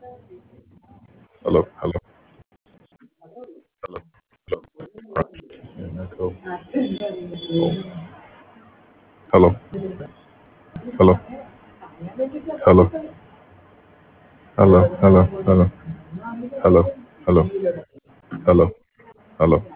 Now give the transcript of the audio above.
Hello, hello, hello, hello. And echo. Oh, hello, hello, hello, hello, hello, hello, hello, hello, hello, hello.